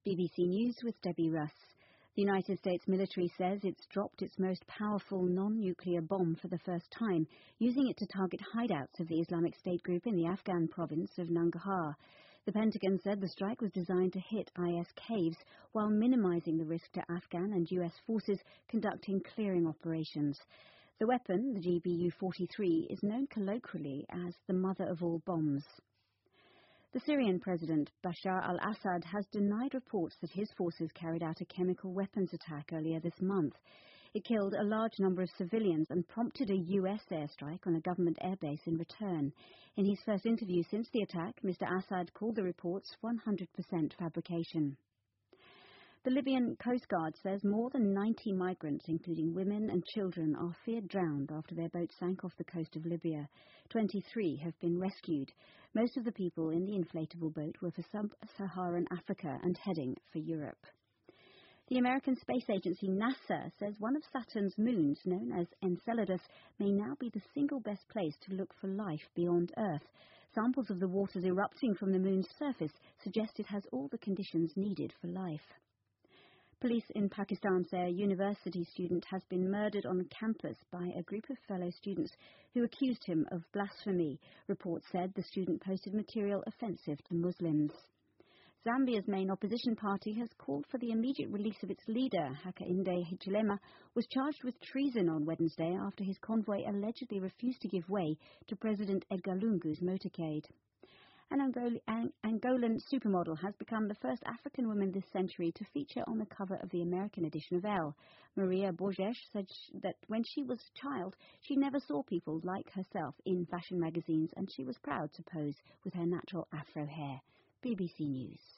BBC News with Debbie Russ. The United States military says it's dropped its most powerful non-nuclear bomb for the first time, using it to target hideouts of the Islamic State group in the Afghan province of Nangarhar. The Pentagon said the strike was designed to hit IS caves while minimizing the risk to Afghan and US forces conducting clearing operations. The weapon, the GBU-43, is known colloquially as the mother of all bombs. The Syrian President Bashar al-Assad has denied reports that his forces carried out a chemical weapons attack earlier this month. It killed a large number of civilians and prompted a US airstrike on a government airbase in return. In his first interview since the attack, Mr. Assad called the reports 100% fabrication. The Libyan Coast Guard says more than 90 migrants, including women and children, are feared drowned after their boat sank off the coast of Libya. 23 have been rescued. Most of the people in the inflatable boat were for sub-Saharan Africa and heading for Europe. The American Space Agency NASA says one of Saturn's moons, known as Enceladus, may now be the single best place to look for life beyond Earth. Samples of the waters erupting from the moon's surface suggest it has all the conditions needed for life. Police in Pakistan say a university student has been murdered on campus by a group of fellow students who accused him of blasphemy. Reports said the student posted material offensive to Muslims. Zambia's main opposition party has called for the immediate release of its leader. Hakainde Hichilema was charged with treason on Wednesday after his convoy allegedly refused to give way to President Edgar Lungu's motorcade. An Angolan supermodel has become the first African woman this century to feature on the cover of the American edition of Elle. Maria Borges said that when she was a child, she never saw people like herself in fashion magazines, and she was proud to pose with her natural afro hair. BBC News.